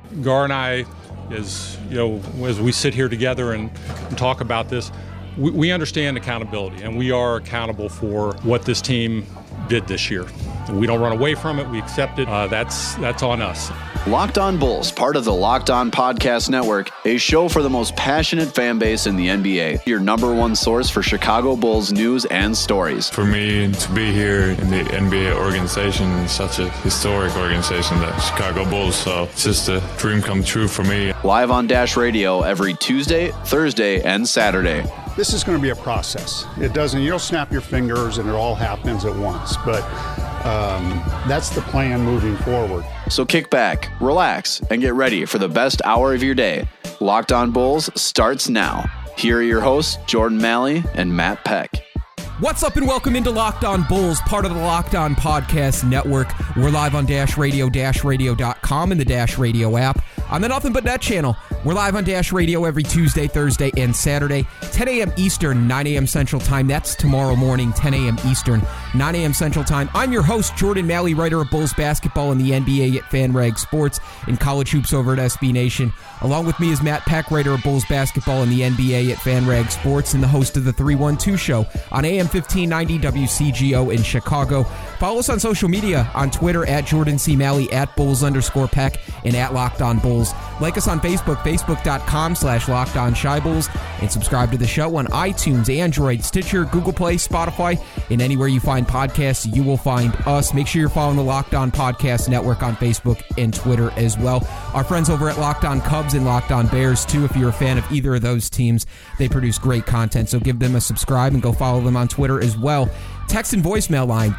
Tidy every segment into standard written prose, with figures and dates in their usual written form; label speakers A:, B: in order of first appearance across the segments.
A: Gar and I, as we sit here together and talk about this, we understand accountability, and we are accountable for what this team did this year. We don't run away from it. We accept it. That's on us.
B: Locked On Bulls, part of the Locked On Podcast Network, a show for the most passionate fan base in the NBA. Your number one source for Chicago Bulls news and stories.
C: For me to be here in the NBA organization, is such a historic organization, the Chicago Bulls, so it's just a dream come true for me.
B: Live on Dash Radio every Tuesday, Thursday, and Saturday.
D: This is going to be a process. You don't snap your fingers and it all happens at once, but that's the plan moving forward.
B: So kick back, relax, and get ready for the best hour of your day. Locked On Bulls starts now. Here are your hosts, Jordan Malley and Matt Peck.
E: What's up and welcome into Locked On Bulls, part of the Locked On Podcast Network. We're live on Dash Radio, DashRadio.com, and the Dash Radio app. On the Nothing But Net channel, we're live on Dash Radio every Tuesday, Thursday, and Saturday, 10 a.m. Eastern, 9 a.m. Central Time. That's tomorrow morning, 10 a.m. Eastern, 9 a.m. Central Time. I'm your host, Jordan Malley, writer of Bulls basketball and the NBA at FanRag Sports and college hoops over at SB Nation. Along with me is Matt Peck, writer of Bulls basketball and the NBA at FanRag Sports and the host of the 312 Show on AM 1590 WCGO in Chicago. Follow us on social media on Twitter at Jordan C. Malley, at Bulls_Peck, and at Locked On Bulls. Like us on Facebook, Facebook.com/LockedOnShyBulls, and subscribe to the show on iTunes, Android, Stitcher, Google Play, Spotify, and anywhere you find podcasts, you will find us. Make sure you're following the Locked On Podcast Network on Facebook and Twitter as well. Our friends over at Locked On Cubs and Locked On Bears, too. If you're a fan of either of those teams, they produce great content, so give them a subscribe and go follow them on Twitter as well. Text and voicemail line,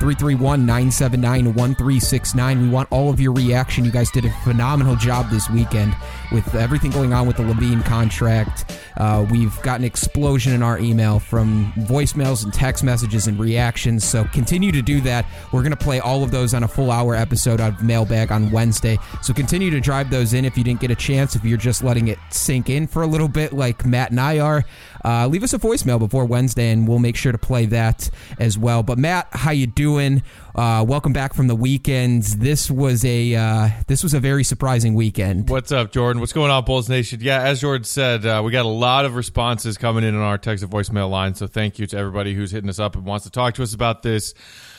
E: 331-979-1369. We want all of your reaction. You guys did a phenomenal job this weekend with everything going on with the LaVine contract. We've got an explosion in our email from voicemails and text messages and reactions, so continue to do that. We're going to play all of those on a full-hour episode of Mailbag on Wednesday, so continue to drive those in if you didn't get a chance. If you're just letting it sink in for a little bit like Matt and I are, leave us a voicemail before Wednesday, and we'll make sure to play that as well. But Matt, how you doing? Welcome back from the weekend. This was a very surprising weekend.
F: What's up, Jordan? What's going on, Bulls Nation? Yeah, as Jordan said, we got a lot of responses coming in on our text and voicemail line, so thank you to everybody who's hitting us up and wants to talk to us about this.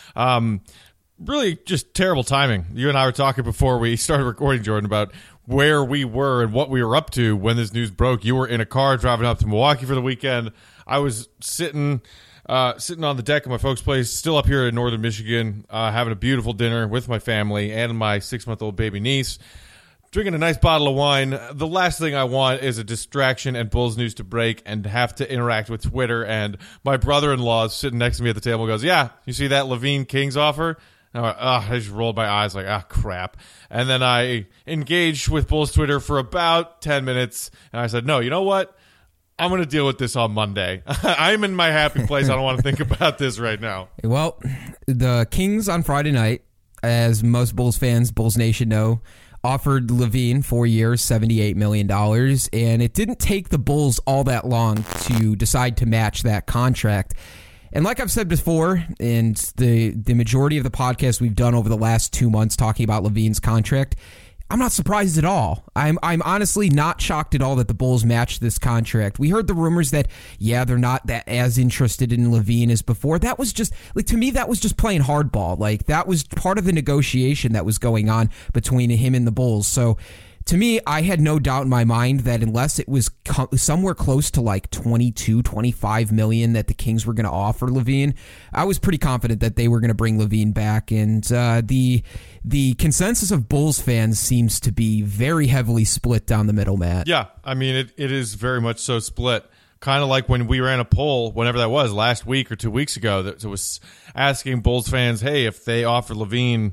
F: Really just terrible timing. You and I were talking before we started recording, Jordan, about where we were and what we were up to when this news broke. You were in a car driving up to Milwaukee for the weekend. I was sitting on the deck of my folks' place, still up here in northern Michigan, having a beautiful dinner with my family and my 6-month-old baby niece, drinking a nice bottle of wine. The last thing I want is a distraction and Bulls news to break and have to interact with Twitter. And my brother-in-law is sitting next to me at the table and goes, "Yeah, you see that LaVine Kings offer?" And I just rolled my eyes like, crap. And then I engaged with Bulls Twitter for about 10 minutes, and I said, no, you know what? I'm going to deal with this on Monday. I'm in my happy place. I don't want to think about this right now.
E: Well, the Kings on Friday night, as most Bulls fans, Bulls Nation know, offered LaVine 4 years, $78 million, and it didn't take the Bulls all that long to decide to match that contract. And like I've said before, and the majority of the podcasts we've done over the last 2 months talking about LaVine's contract, I'm not surprised at all. I'm honestly not shocked at all that the Bulls matched this contract. We heard the rumors that, yeah, they're not that as interested in LaVine as before. That was just, like, to me, that was just playing hardball. Like, that was part of the negotiation that was going on between him and the Bulls. So, to me, I had no doubt in my mind that unless it was somewhere close to like 22, 25 million that the Kings were going to offer LaVine, I was pretty confident that they were going to bring LaVine back. And the consensus of Bulls fans seems to be very heavily split down the middle, Matt.
F: Yeah, I mean, it is very much so split. Kind of like when we ran a poll, whenever that was, last week or 2 weeks ago, that was asking Bulls fans, hey, if they offer LaVine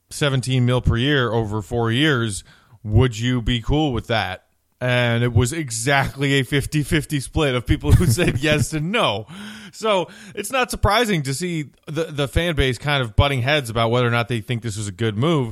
F: $17 million per year over 4 years, would you be cool with that? And it was exactly a 50-50 split of people who said yes and no. So it's not surprising to see the fan base kind of butting heads about whether or not they think this was a good move.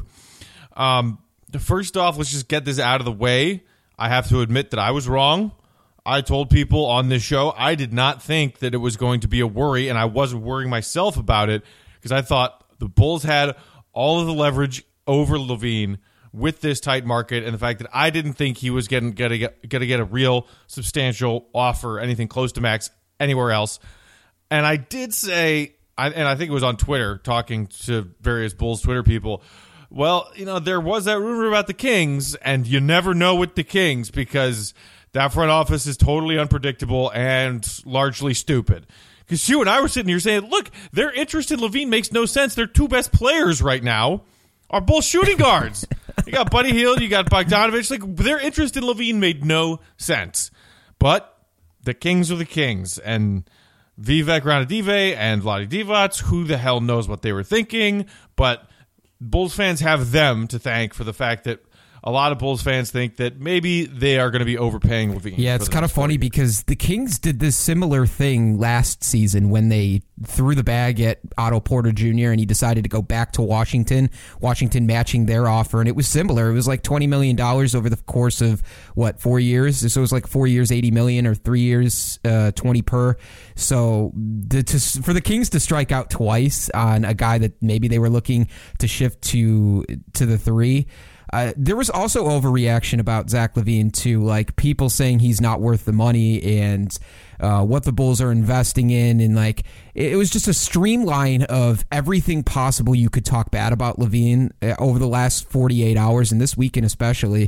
F: First off, let's just get this out of the way. I have to admit that I was wrong. I told people on this show I did not think that it was going to be a worry, and I wasn't worrying myself about it because I thought the Bulls had all of the leverage over LaVine with this tight market and the fact that I didn't think he was going to get a real substantial offer, anything close to max anywhere else. And I did say, and I think it was on Twitter, talking to various Bulls Twitter people, well, there was that rumor about the Kings, and you never know with the Kings because that front office is totally unpredictable and largely stupid. Because you and I were sitting here saying, look, their interest in LaVine makes no sense. Their two best players right now are both shooting guards. You got Buddy Hield, you got Bogdanovich. Like, their interest in LaVine made no sense. But the Kings are the Kings, and Vivek Ranadive and Vlade Divac, who the hell knows what they were thinking, but Bulls fans have them to thank for the fact that a lot of Bulls fans think that maybe they are going to be overpaying LaVine.
E: Yeah, it's kind of funny because the Kings did this similar thing last season when they threw the bag at Otto Porter Jr. and he decided to go back to Washington matching their offer. And it was similar. It was like $20 million over the course of, 4 years? So it was like 4 years, $80 million, or 3 years, 20 per. So for the Kings to strike out twice on a guy that maybe they were looking to shift to the three. There was also overreaction about Zach LaVine too, like people saying he's not worth the money and what the Bulls are investing in, and like it was just a streamline of everything possible you could talk bad about LaVine over the last 48 hours and this weekend especially.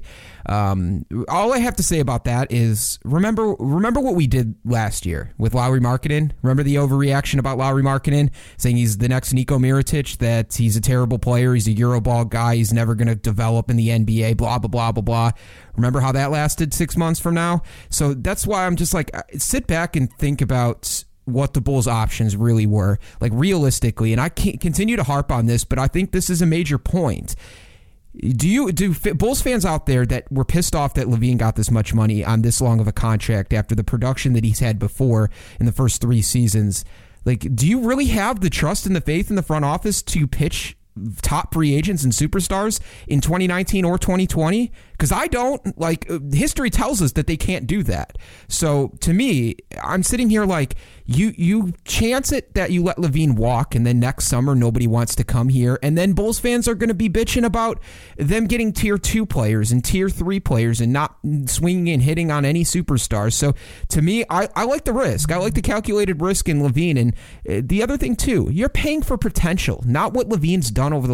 E: All I have to say about that is remember what we did last year with Lauri Markkanen. Remember the overreaction about Lauri Markkanen, saying he's the next Niko Mirotic, that he's a terrible player, he's a Euroball guy, he's never going to develop in the NBA, blah, blah, blah, blah, blah. Remember how that lasted 6 months from now? So that's why I'm just like, sit back and think about what the Bulls' options really were, like realistically. And I can't continue to harp on this, but I think this is a major point. Do Bulls fans out there that were pissed off that LaVine got this much money on this long of a contract after the production that he's had before in the first 3 seasons, like, do you really have the trust and the faith in the front office to pitch top free agents and superstars in 2019 or 2020? Because I don't. Like, history tells us that they can't do that. So to me, I'm sitting here like, you chance it that you let LaVine walk and then next summer nobody wants to come here, and then Bulls fans are going to be bitching about them getting tier 2 players and tier 3 players and not swinging and hitting on any superstars. So to me, I like the risk. I like the calculated risk in LaVine. And the other thing too, you're paying for potential, not what LaVine's done over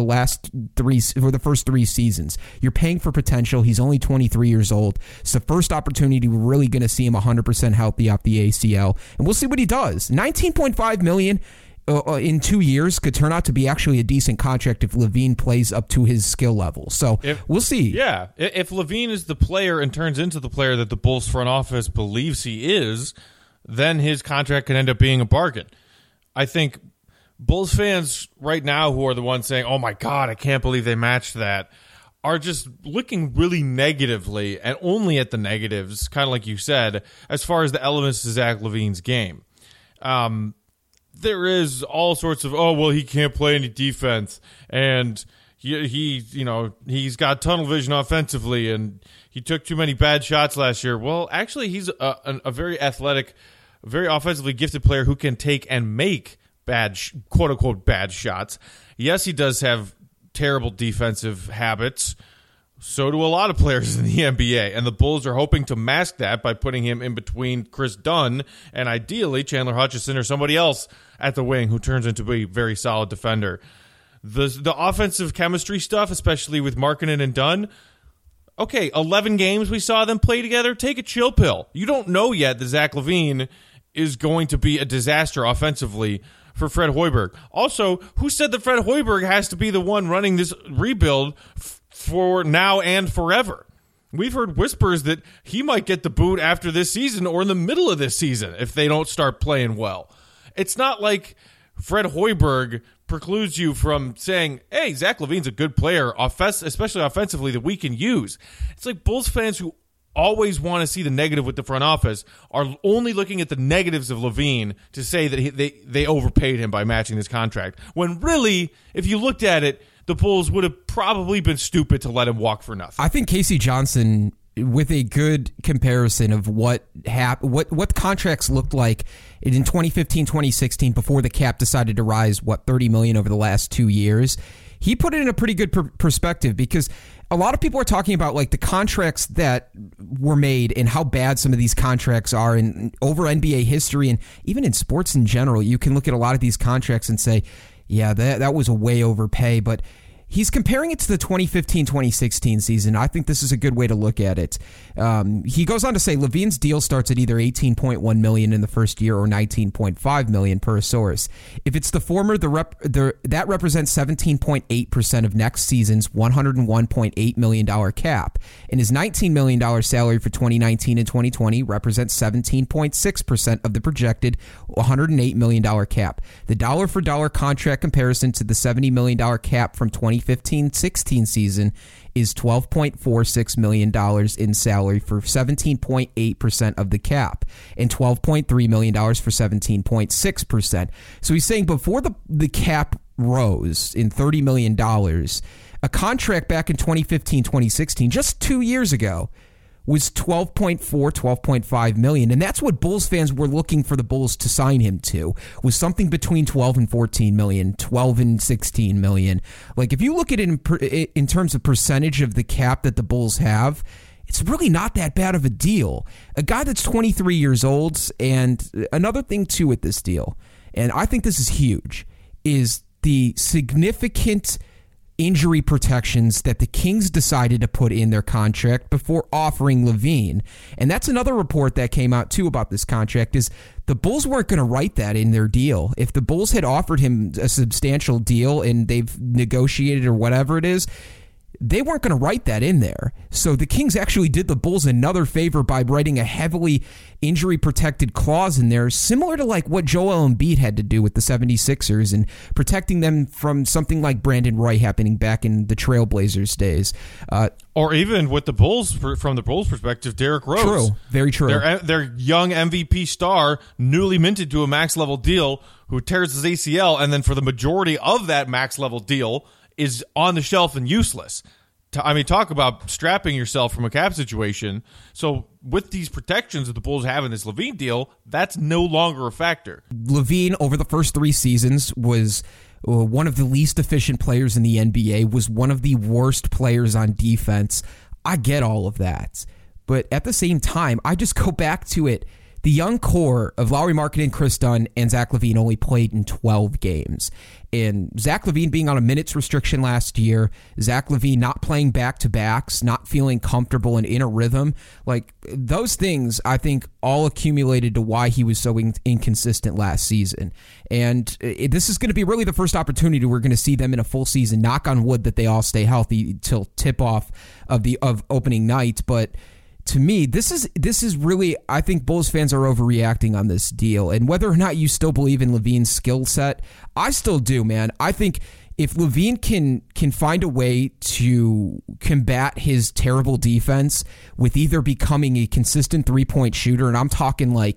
E: the first 3 seasons. You're paying for potential. He's only 23 years old. It's the first opportunity we're really going to see him 100% healthy off the ACL, and we'll see what he does. $19.5 million in 2 years could turn out to be actually a decent contract if LaVine plays up to his skill level. So we'll see.
F: Yeah, if LaVine is the player and turns into the player that the Bulls front office believes he is, then his contract could end up being a bargain. I think Bulls fans right now, who are the ones saying, oh my God, I can't believe they matched that, are just looking really negatively and only at the negatives, kind of like you said, as far as the elements to Zach LaVine's game. There is all sorts of, he can't play any defense, and he's got tunnel vision offensively, and he took too many bad shots last year. Well, actually, he's a very athletic, very offensively gifted player who can take and make bad, quote unquote, bad shots. Yes, he does have terrible defensive habits. So do a lot of players in the NBA, and the Bulls are hoping to mask that by putting him in between Chris Dunn and ideally Chandler Hutchison or somebody else at the wing who turns into a very solid defender. The offensive chemistry stuff, especially with Markkanen and Dunn, okay, 11 games we saw them play together. Take a chill pill. You don't know yet that Zach LaVine is going to be a disaster offensively for Fred Hoiberg. Also, who said that Fred Hoiberg has to be the one running this rebuild for now and forever? We've heard whispers that he might get the boot after this season or in the middle of this season if they don't start playing well. It's not like Fred Hoiberg precludes you from saying, hey, Zach LaVine's a good player, especially offensively, that we can use. It's like Bulls fans who always want to see the negative with the front office are only looking at the negatives of LaVine to say that they overpaid him by matching this contract. When really, if you looked at it, the Bulls would have probably been stupid to let him walk for nothing.
E: I think Casey Johnson, with a good comparison of what contracts looked like in 2015, 2016, before the cap decided to rise, $30 million over the last 2 years, he put it in a pretty good perspective, because a lot of people are talking about like the contracts that were made and how bad some of these contracts are over NBA history, and even in sports in general. You can look at a lot of these contracts and say, yeah, that was a way overpay, but he's comparing it to the 2015-2016 season. I think this is a good way to look at it. He goes on to say LaVine's deal starts at either $18.1 million in the first year or $19.5 million per source. If it's the former, that represents 17.8% of next season's $101.8 million cap, and his $19 million salary for 2019 and 2020 represents 17.6% of the projected $108 million cap. The dollar-for-dollar contract comparison to the $70 million cap from 2015-16 season is $12.46 million in salary for 17.8% of the cap and $12.3 million for 17.6%. So he's saying before the cap rose in $30 million, a contract back in 2015-2016, just 2 years ago, was $12.5 million. And that's what Bulls fans were looking for the Bulls to sign him to, was something between 12 and 14 million, 12 and 16 million. Like, if you look at it in terms of percentage of the cap that the Bulls have, it's really not that bad of a deal. A guy that's 23 years old, and another thing too with this deal, and I think this is huge, is the significant injury protections that the Kings decided to put in their contract before offering LaVine. And that's another report that came out too about this contract, is the Bulls weren't going to write that in their deal. If the Bulls had offered him a substantial deal and they've negotiated or whatever it is, they weren't going to write that in there. So the Kings actually did the Bulls another favor by writing a heavily injury-protected clause in there, similar to like what Joel Embiid had to do with the 76ers and protecting them from something like Brandon Roy happening back in the Trailblazers days.
F: Or even with the Bulls, from the Bulls' perspective, Derrick Rose.
E: True, very true.
F: Their young MVP star, newly minted to a max-level deal, who tears his ACL, and then for the majority of that max-level deal is on the shelf and useless. Talk about strapping yourself from a cap situation. So with these protections that the Bulls have in this LaVine deal, that's no longer a factor.
E: LaVine, over the first 3 seasons, was one of the least efficient players in the NBA, was one of the worst players on defense. I get all of that. But at the same time, I just go back to it. The young core of Lauri Markkanen, Chris Dunn, and Zach LaVine only played in 12 games. And Zach LaVine being on a minutes restriction last year, Zach LaVine not playing back-to-backs, not feeling comfortable and in a rhythm, like those things I think all accumulated to why he was so inconsistent last season. And this is going to be really the first opportunity we're going to see them in a full season. Knock on wood that they all stay healthy till tip-off of opening night. But to me, this is really, I think Bulls fans are overreacting on this deal. And whether or not you still believe in LaVine's skill set, I still do, man. I think if LaVine can find a way to combat his terrible defense with either becoming a consistent three-point shooter, and I'm talking like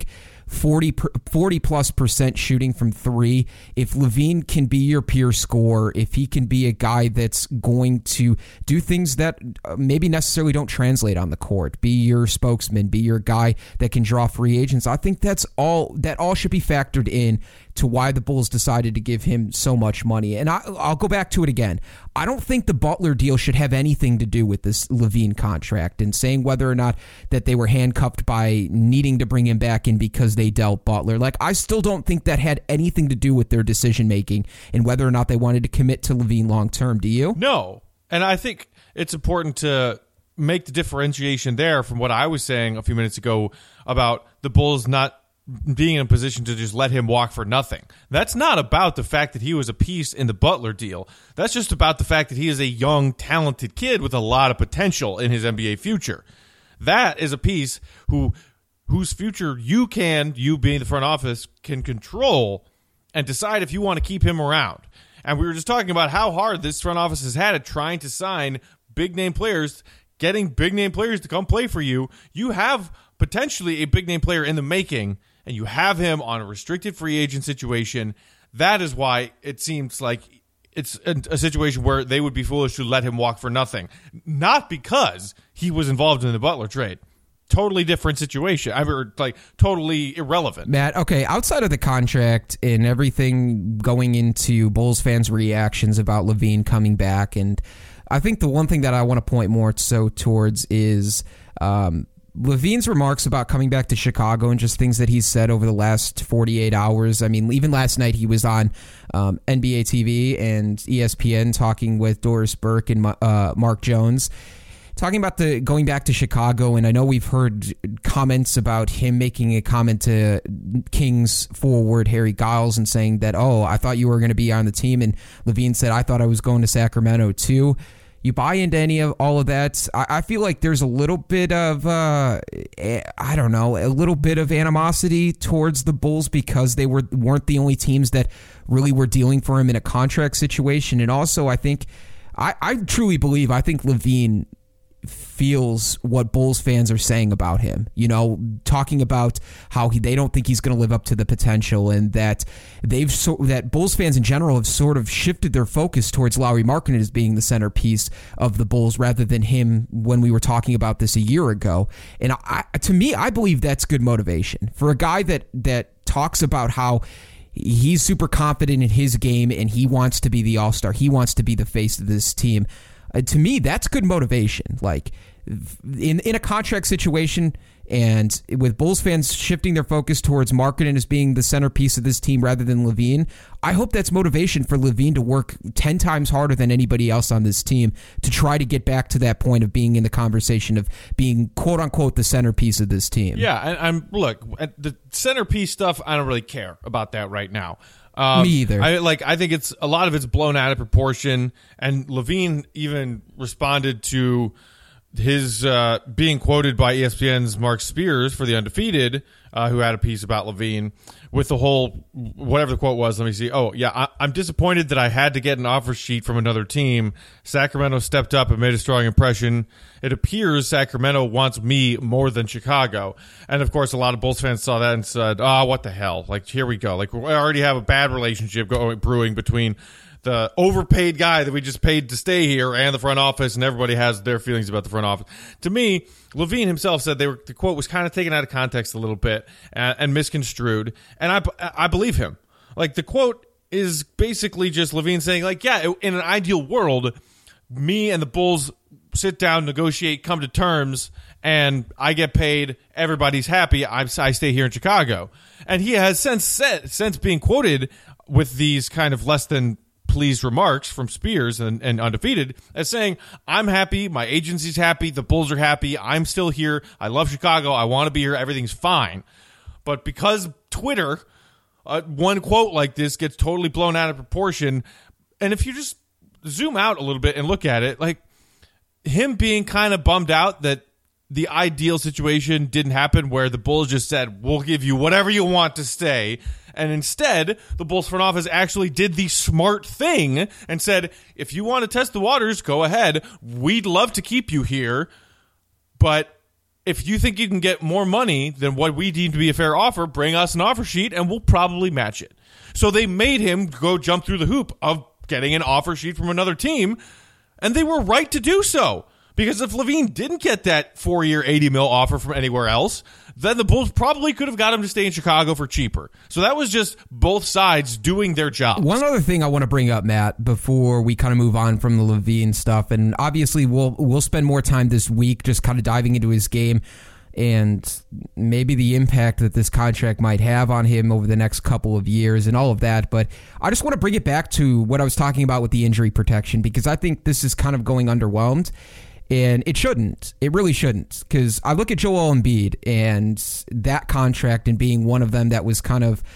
E: 40+% shooting from 3. If LaVine can be your pure scorer, if he can be a guy that's going to do things that maybe necessarily don't translate on the court, be your spokesman, be your guy that can draw free agents, I think that all should be factored in to why the Bulls decided to give him so much money. And I'll go back to it again. I don't think the Butler deal should have anything to do with this LaVine contract, and saying whether or not that they were handcuffed by needing to bring him back in because they dealt Butler. Like, I still don't think that had anything to do with their decision-making and whether or not they wanted to commit to LaVine long-term. Do you?
F: No. And I think it's important to make the differentiation there from what I was saying a few minutes ago about the Bulls not being in a position to just let him walk for nothing. That's not about the fact that he was a piece in the Butler deal. That's just about the fact that he is a young, talented kid with a lot of potential in his NBA future. That is a piece whose future you being the front office, can control and decide if you want to keep him around. And we were just talking about how hard this front office has had at trying to sign big-name players, getting big-name players to come play for you. You have potentially a big-name player in the making, and you have him on a restricted free agent situation. That is why it seems like it's a situation where they would be foolish to let him walk for nothing. Not because he was involved in the Butler trade. totally different situation. I mean, like totally irrelevant.
E: Matt, okay, outside of the contract and everything going into Bulls fans' reactions about LaVine coming back, and I think the one thing that I want to point more so towards is LaVine's remarks about coming back to Chicago and just things that he's said over the last 48 hours. I mean, even last night he was on NBA TV and ESPN talking with Doris Burke and Mark Jones, talking about the going back to Chicago. And I know we've heard comments about him making a comment to Kings forward Harry Giles and saying that, oh, I thought you were going to be on the team. And LaVine said, I thought I was going to Sacramento too. You buy into any of all of that? I feel like there's a little bit of, a little bit of animosity towards the Bulls because they weren't the only teams that really were dealing for him in a contract situation. And also, I think, I truly believe, I think LaVine feels what Bulls fans are saying about him, talking about how they don't think he's going to live up to the potential, and that that Bulls fans in general have sort of shifted their focus towards Lauri Markkanen as being the centerpiece of the Bulls rather than him when we were talking about this a year ago. And to me, I believe that's good motivation for a guy that talks about how he's super confident in his game and he wants to be the all-star. He wants to be the face of this team. To me, that's good motivation. Like in a contract situation, and with Bulls fans shifting their focus towards Markkanen as being the centerpiece of this team rather than LaVine, I hope that's motivation for LaVine to work 10 times harder than anybody else on this team to try to get back to that point of being in the conversation of being quote unquote the centerpiece of this team.
F: Yeah, and look, the centerpiece stuff, I don't really care about that right now.
E: Me either.
F: I think it's a lot of it's blown out of proportion, and LaVine even responded to his being quoted by ESPN's Mark Spears for The Undefeated, who had a piece about LaVine with the whole, whatever the quote was. Let me see. Oh, yeah, I'm disappointed that I had to get an offer sheet from another team. Sacramento stepped up and made a strong impression. It appears Sacramento wants me more than Chicago. And, of course, a lot of Bulls fans saw that and said, what the hell? Like, here we go. Like, we already have a bad relationship brewing between the overpaid guy that we just paid to stay here and the front office, and everybody has their feelings about the front office. To me, LaVine himself said the quote was kind of taken out of context a little bit and misconstrued, and I believe him. Like, the quote is basically just LaVine saying, like, yeah, in an ideal world, me and the Bulls sit down, negotiate, come to terms, and I get paid, everybody's happy, I stay here in Chicago. And he has since being quoted with these kind of less than pleased remarks from Spears and Undefeated as saying, I'm happy, my agency's happy, the Bulls are happy, I'm still here, I love Chicago, I want to be here, everything's fine. But because Twitter, one quote like this gets totally blown out of proportion, and if you just zoom out a little bit and look at it, like him being kind of bummed out that the ideal situation didn't happen where the Bulls just said, we'll give you whatever you want to stay. And instead, the Bulls front office actually did the smart thing and said, if you want to test the waters, go ahead. We'd love to keep you here. But if you think you can get more money than what we deem to be a fair offer, bring us an offer sheet and we'll probably match it. So they made him go jump through the hoop of getting an offer sheet from another team. And they were right to do so. Because if LaVine didn't get that 4-year, $80 million offer from anywhere else, then the Bulls probably could have got him to stay in Chicago for cheaper. So that was just both sides doing their job.
E: One other thing I want to bring up, Matt, before we kind of move on from the LaVine stuff, and obviously we'll spend more time this week just kind of diving into his game and maybe the impact that this contract might have on him over the next couple of years and all of that. But I just want to bring it back to what I was talking about with the injury protection, because I think this is kind of going underwhelmed. And it shouldn't. It really shouldn't. Because I look at Joel Embiid and that contract and being one of them that was kind of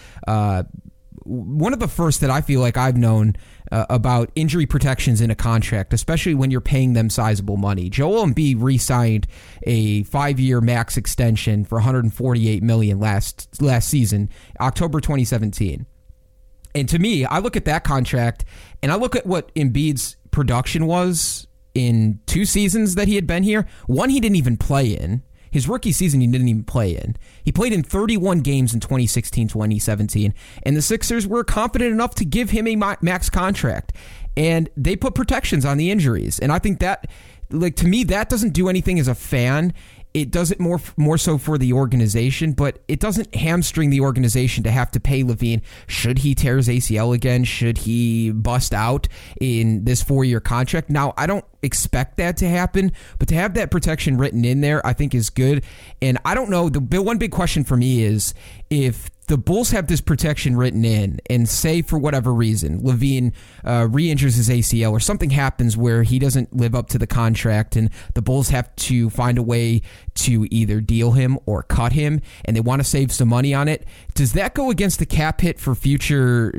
E: one of the first that I feel like I've known about injury protections in a contract, especially when you're paying them sizable money. Joel Embiid re-signed a 5-year max extension for $148 million last season, October 2017. And to me, I look at that contract and I look at what Embiid's production was in 2 seasons that he had been here. One he didn't even play in. His rookie season he didn't even play in. He played in 31 games in 2016-2017, and the Sixers were confident enough to give him a max contract, and they put protections on the injuries. And I think that, like, to me, that doesn't do anything as a fan. it does it more so for the organization, but it doesn't hamstring the organization to have to pay LaVine. Should he tear his ACL again? Should he bust out in this 4-year contract? Now, I don't expect that to happen, but to have that protection written in there, I think is good. And I don't know, the one big question for me is if the Bulls have this protection written in and say for whatever reason LaVine re-injures his ACL or something happens where he doesn't live up to the contract and the Bulls have to find a way to either deal him or cut him and they want to save some money on it, does that go against the cap hit for future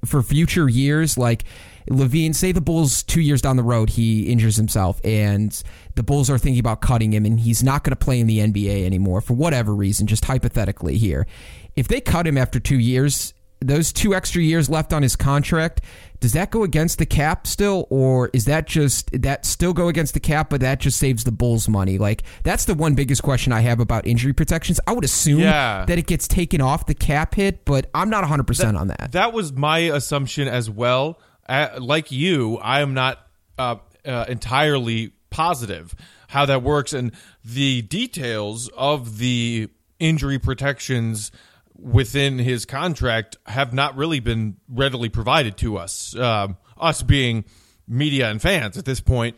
E: years? Like LaVine, say the Bulls 2 years down the road he injures himself and the Bulls are thinking about cutting him and he's not going to play in the NBA anymore for whatever reason, just hypothetically here. If they cut him after 2 years, those 2 extra years left on his contract, does that go against the cap still, or is that still go against the cap, but that just saves the Bulls money? Like, that's the one biggest question I have about injury protections. I would assume that it gets taken off the cap hit, but I'm not 100% on that.
F: That was my assumption as well. Like you, I am not entirely positive how that works, and the details of the injury protections within his contract have not really been readily provided to us, us being media and fans at this point.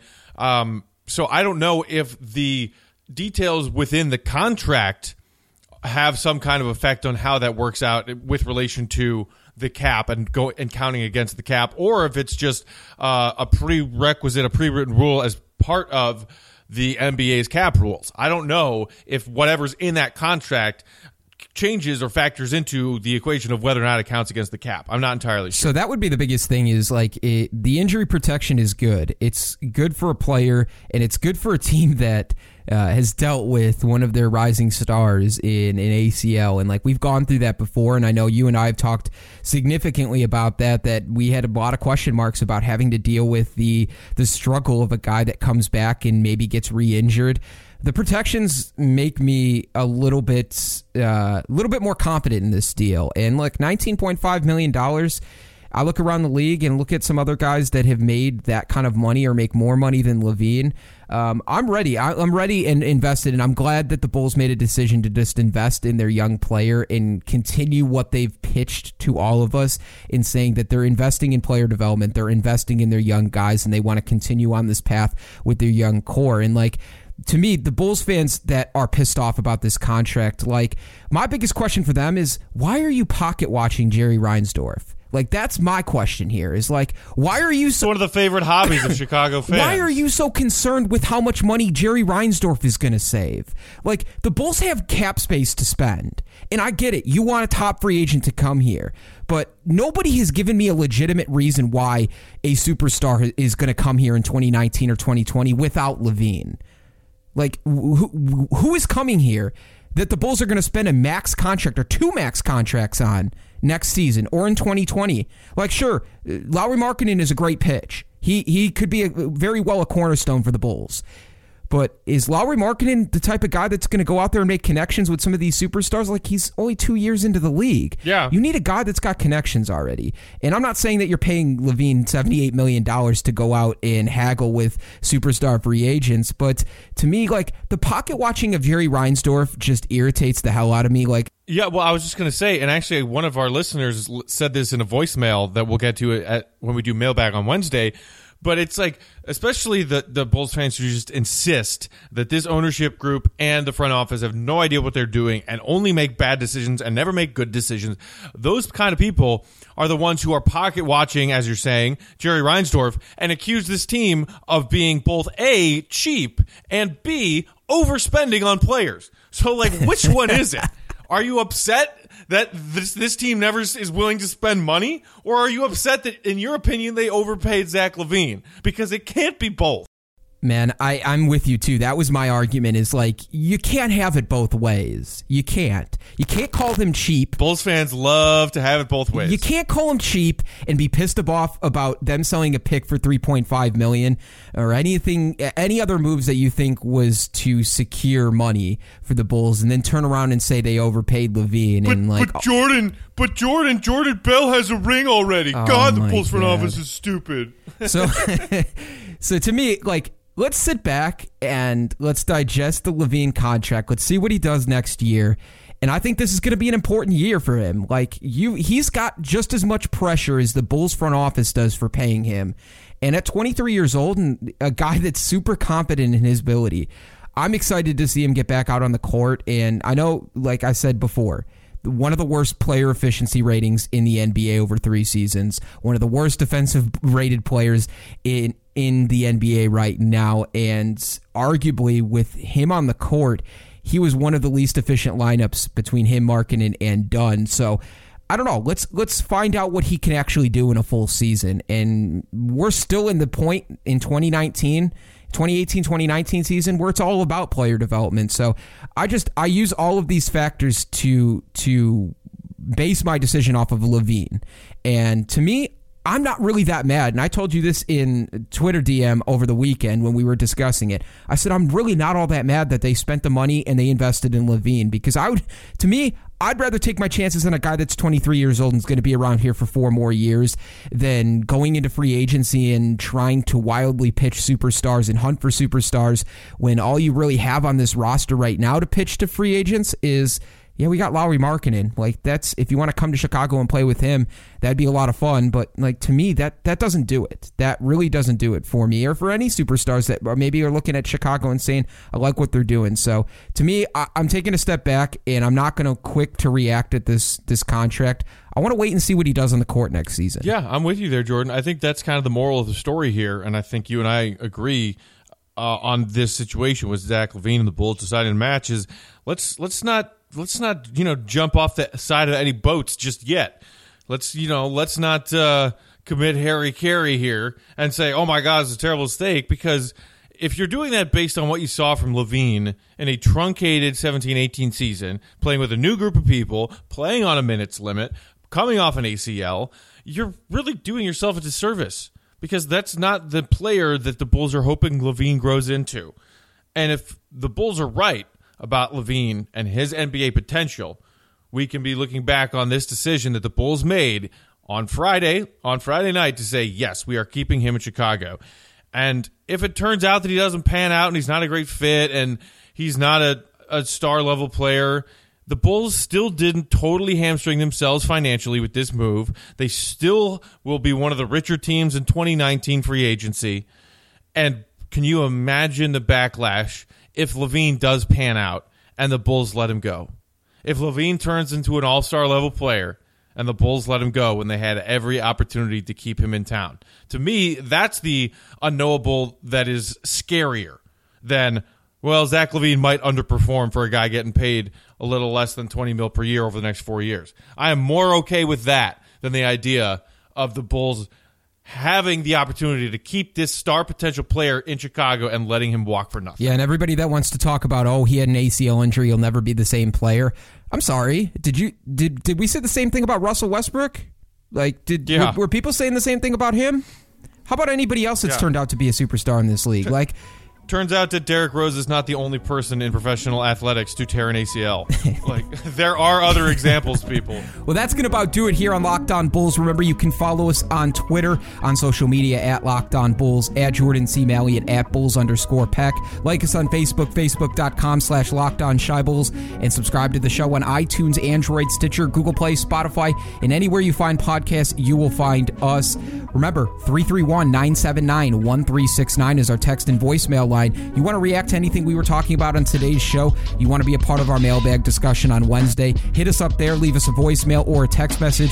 F: So I don't know if the details within the contract have some kind of effect on how that works out with relation to the cap and counting against the cap, or if it's just a prerequisite, a pre-written rule as part of the NBA's cap rules. I don't know if whatever's in that contract changes or factors into the equation of whether or not it counts against the cap. I'm not entirely sure.
E: So that would be the biggest thing is like the injury protection is good. It's good for a player and it's good for a team that has dealt with one of their rising stars in an ACL. And like we've gone through that before. And I know you and I have talked significantly about that we had a lot of question marks about having to deal with the struggle of a guy that comes back and maybe gets re-injured. The protections make me a little bit more confident in this deal. And look, $19.5 million, I look around the league and look at some other guys that have made that kind of money or make more money than LaVine. I'm ready. I'm ready and invested, and I'm glad that the Bulls made a decision to just invest in their young player and continue what they've pitched to all of us in saying that they're investing in player development, they're investing in their young guys, and they want to continue on this path with their young core. And like, to me, the Bulls fans that are pissed off about this contract, like, my biggest question for them is, why are you pocket watching Jerry Reinsdorf? Like, that's my question here, is like, why are you so...
F: One of the favorite hobbies of Chicago fans.
E: Why are you so concerned with how much money Jerry Reinsdorf is going to save? Like, the Bulls have cap space to spend. And I get it. You want a top free agent to come here. But nobody has given me a legitimate reason why a superstar is going to come here in 2019 or 2020 without LaVine. Like, who is coming here that the Bulls are going to spend a max contract or 2 max contracts on next season or in 2020? Like, sure, Lauri Markkanen is a great pitch. He could be very well a cornerstone for the Bulls. But is Lauri Markkanen the type of guy that's going to go out there and make connections with some of these superstars? Like, he's only 2 years into the league.
F: Yeah.
E: You need a guy that's got connections already. And I'm not saying that you're paying LaVine $78 million to go out and haggle with superstar free agents, but to me, like, the pocket watching of Jerry Reinsdorf just irritates the hell out of me. Like,
F: yeah, well, I was just going to say, and actually one of our listeners said this in a voicemail that we'll get to when we do mailbag on Wednesday. But it's like, especially the Bulls fans who just insist that this ownership group and the front office have no idea what they're doing and only make bad decisions and never make good decisions. Those kind of people are the ones who are pocket watching, as you're saying, Jerry Reinsdorf, and accuse this team of being both A, cheap, and B, overspending on players. So, like, which one is it? Are you upset that this team never is willing to spend money? Or are you upset that, in your opinion, they overpaid Zach LaVine? Because it can't be both.
E: Man, I'm with you too. That was my argument, is like, you can't have it both ways. You can't. You can't call them cheap.
F: Bulls fans love to have it both ways.
E: You can't call them cheap and be pissed off about them selling a pick for $3.5 million or any other moves that you think was to secure money for the Bulls, and then turn around and say they overpaid LaVine.
F: But Jordan Bell has a ring already.
E: Oh,
F: God, the Bulls front office is stupid.
E: So to me, like, let's sit back and let's digest the LaVine contract. Let's see what he does next year. And I think this is going to be an important year for him. He's got just as much pressure as the Bulls front office does for paying him. And at 23 years old, and a guy that's super confident in his ability, I'm excited to see him get back out on the court. And I know, like I said before, one of the worst player efficiency ratings in the NBA over 3 seasons, one of the worst defensive rated players in the NBA right now, and arguably with him on the court, he was one of the least efficient lineups between him, Markkanen, and Dunn. So I don't know. Let's find out what he can actually do in a full season. And we're still in the point in 2018-2019 season where it's all about player development. So I use all of these factors to base my decision off of LaVine. And to me, I'm not really that mad. And I told you this in Twitter DM over the weekend when we were discussing it. I said, I'm really not all that mad that they spent the money and they invested in LaVine, because I'd rather take my chances on a guy that's 23 years old and is going to be around here for 4 more years than going into free agency and trying to wildly pitch superstars and hunt for superstars when all you really have on this roster right now to pitch to free agents is, yeah, we got Lauri Markkanen. That's, if you want to come to Chicago and play with him, that'd be a lot of fun. But to me, that doesn't do it. That really doesn't do it for me or for any superstars that maybe are looking at Chicago and saying, I like what they're doing. So to me, I'm taking a step back and I'm not going to quick to react at this contract. I want to wait and see what he does on the court next season.
F: Yeah, I'm with you there, Jordan. I think that's kind of the moral of the story here, and I think you and I agree on this situation with Zach LaVine and the Bulls deciding to match is let's not jump off the side of any boats just yet. Let's not commit Harry Carey here and say, oh my God, it's a terrible mistake, because if you're doing that based on what you saw from LaVine in a truncated 17-18 season, playing with a new group of people, playing on a minutes limit, coming off an ACL, you're really doing yourself a disservice, because that's not the player that the Bulls are hoping LaVine grows into. And if the Bulls are right about LaVine and his NBA potential, we can be looking back on this decision that the Bulls made on Friday night to say, yes, we are keeping him in Chicago. And if it turns out that he doesn't pan out and he's not a great fit and he's not a star-level player, the Bulls still didn't totally hamstring themselves financially with this move. They still will be one of the richer teams in 2019 free agency. And can you imagine the backlash if LaVine does pan out and the Bulls let him go? If LaVine turns into an all-star level player and the Bulls let him go when they had every opportunity to keep him in town. To me, that's the unknowable that is scarier than, well, Zach LaVine might underperform for a guy getting paid a little less than $20 million per year over the next 4 years. I am more okay with that than the idea of the Bulls having the opportunity to keep this star potential player in Chicago and letting him walk for nothing.
E: Yeah, and everybody that wants to talk about, he had an ACL injury, he'll never be the same player. I'm sorry. Did we say the same thing about Russell Westbrook? Were people saying the same thing about him? How about anybody else that's turned out to be a superstar in this league?
F: Turns out that Derrick Rose is not the only person in professional athletics to tear an ACL. There are other examples, people.
E: Well, that's going to about do it here on Locked On Bulls. Remember, you can follow us on Twitter, on social media, at Locked On Bulls, at Jordan C. Malliot, at Bulls_Peck. Like us on Facebook, facebook.com/LockedOnShyBulls, and subscribe to the show on iTunes, Android, Stitcher, Google Play, Spotify, and anywhere you find podcasts, you will find us. Remember, 331-979-1369 is our text and voicemail line. You want to react to anything we were talking about on today's show? You want to be a part of our mailbag discussion on Wednesday? Hit us up there. Leave us a voicemail or a text message,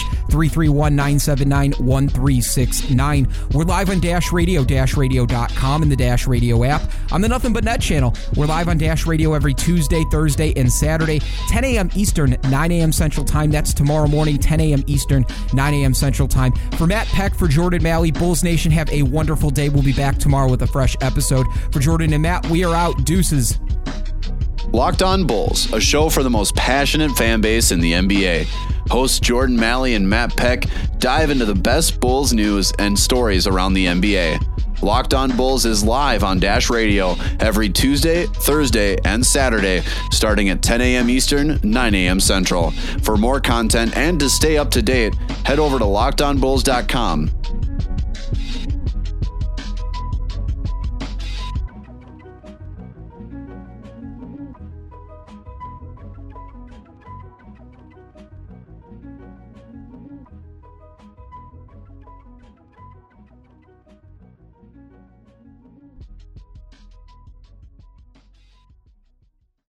E: 331-979-1369. We're live on Dash Radio, DashRadio.com, and the Dash Radio app. On the Nothing But Net channel, we're live on Dash Radio every Tuesday, Thursday, and Saturday, 10 a.m. Eastern, 9 a.m. Central Time. That's tomorrow morning, 10 a.m. Eastern, 9 a.m. Central Time. For Matt Peck, for Jordan Malley, Bulls Nation, have a wonderful day. We'll be back tomorrow with a fresh episode. For Jordan and Matt, we are out. Deuces.
B: Locked On Bulls, a show for the most passionate fan base in the NBA. Hosts Jordan Malley and Matt Peck dive into the best Bulls news and stories around the NBA. Locked On Bulls is live on Dash Radio every Tuesday, Thursday, and Saturday, starting at 10 a.m. Eastern, 9 a.m. Central. For more content and to stay up to date, head over to LockedOnBulls.com.